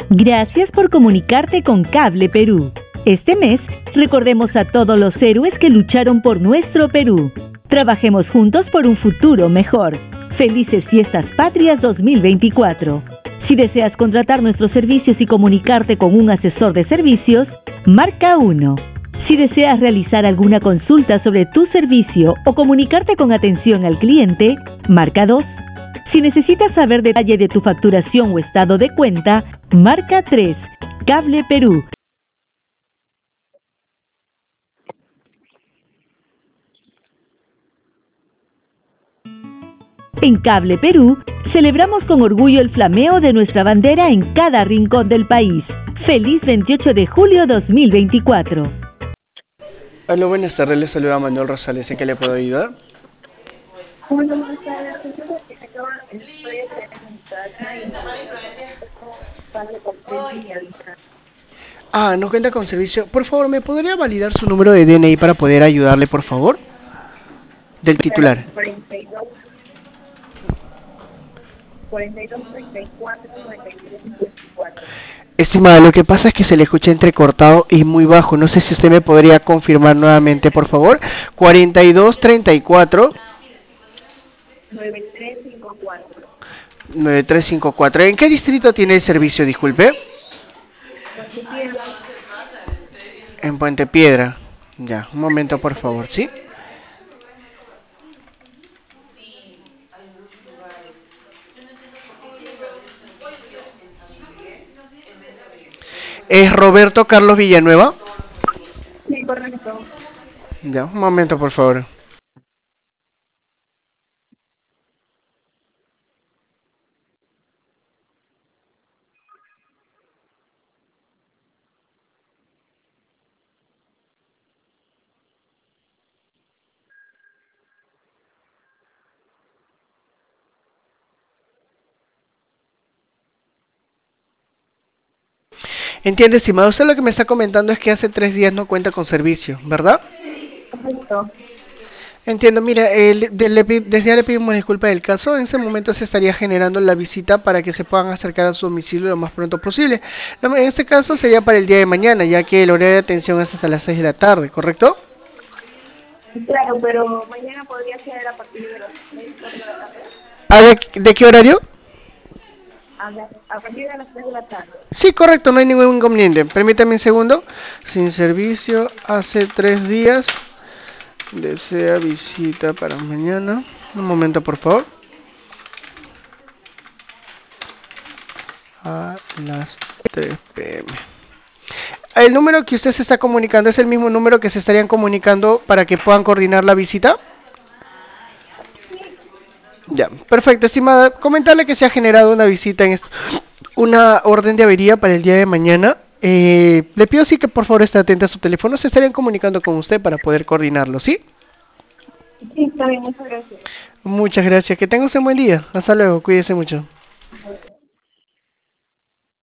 Gracias por comunicarte con Cable Perú. Este mes, recordemos a todos los héroes que lucharon por nuestro Perú. Trabajemos juntos por un futuro mejor. Felices Fiestas Patrias 2024. Si deseas contratar nuestros servicios y comunicarte con un asesor de servicios, marca 1. Si deseas realizar alguna consulta sobre tu servicio o comunicarte con atención al cliente, marca 2. Si necesitas saber detalle de tu facturación o estado de cuenta, marca 3. Cable Perú. En Cable Perú, celebramos con orgullo el flameo de nuestra bandera en cada rincón del país. ¡Feliz 28 de julio 2024! Hola, buenas tardes, les saluda Manuel Rosales, ¿en qué le puedo ayudar? Hola, buenas tardes. No cuenta con servicio. Por favor, ¿me podría validar su número de DNI para poder ayudarle, por favor? Del titular. 42, 34, 93, 54. Estimada, lo que pasa es que se le escucha entrecortado y muy bajo. No sé si usted me podría confirmar nuevamente, por favor. 42, 34. 9354. 9354. ¿En qué distrito tiene el servicio, disculpe? En Puente Piedra. Ya, un momento, por favor, ¿sí? ¿Es Roberto Carlos Villanueva? Sí, correcto. Ya, un momento, por favor. Entiende, estimado, usted lo que me está comentando es que hace 3 días no cuenta con servicio, ¿verdad? Correcto. Entiendo, mira, desde ya le pedimos disculpas del caso. En ese momento se estaría generando la visita para que se puedan acercar a su domicilio lo más pronto posible. En este caso sería para el día de mañana, ya que el horario de atención es hasta las 6 de la tarde, ¿correcto? Claro, pero mañana podría ser a partir de las 6 de la tarde. ¿De qué horario? A partir de las 3 de la tarde. Sí, correcto, no hay ningún inconveniente. Permítame un segundo. Sin servicio hace 3 días. Desea visita para mañana. Un momento, por favor. A las 3 p.m. ¿El número que usted se está comunicando es el mismo número que se estarían comunicando para que puedan coordinar la visita? Ya, perfecto, estimada. Comentarle que se ha generado una visita una orden de avería para el día de mañana. Le pido sí que por favor esté atenta a su teléfono. Se estarían comunicando con usted para poder coordinarlo, ¿sí? Sí, está bien, muchas gracias. Muchas gracias. Que tenga un buen día. Hasta luego. Cuídese mucho.